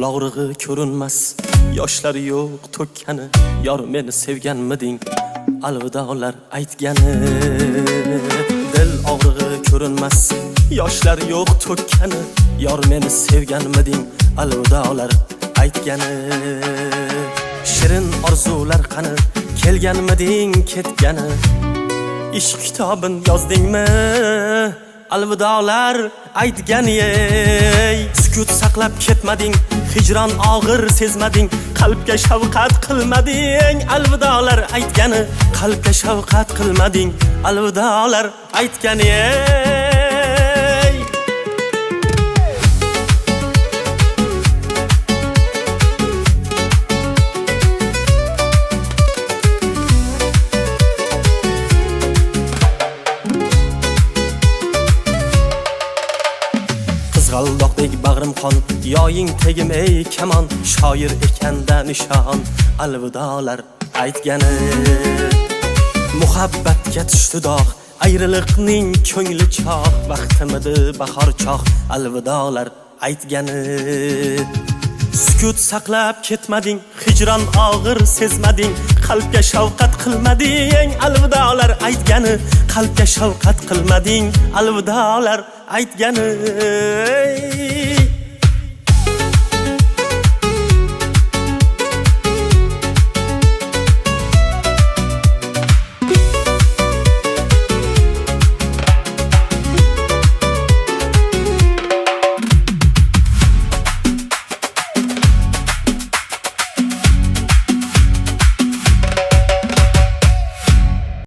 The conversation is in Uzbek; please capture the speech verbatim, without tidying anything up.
og'rig'i ko'rinmas, yoshlari yo'q to'kkani, yor meni sevganmiding, alvidolar aytgani. Dil og'rig'i ko'rinmas, yoshlari yo'q to'kkani, yor meni sevganmiding, alvidolar aytgani. Shirin orzular qani, kelganmiding, ketgani. Ishq kitobin yozdingmi, alvidolar aytgani. Sukut saqlab ketmading, hijron og'ir sezmading, qalbga shafqat qilmading, alvidolar aytgani. Qalbga shafqat qilmading, alvidolar aytgani. Qizg'aldoqdek bag'rim qon, yoying tegim ey kamon, shoir ekanda nishon, alvidolar aytgani. Muhabbatga tushdi dog', ayriliqning ko'ngli choq, vaqtimidi bahor choq, alvidolar aytgani. Sukut saqlab ketmading, hijron og'ir sezmading, qalbga shafqat qilmading, alvidolar aytgani. Qalbga shafqat qilmading, alvidolar aytgani.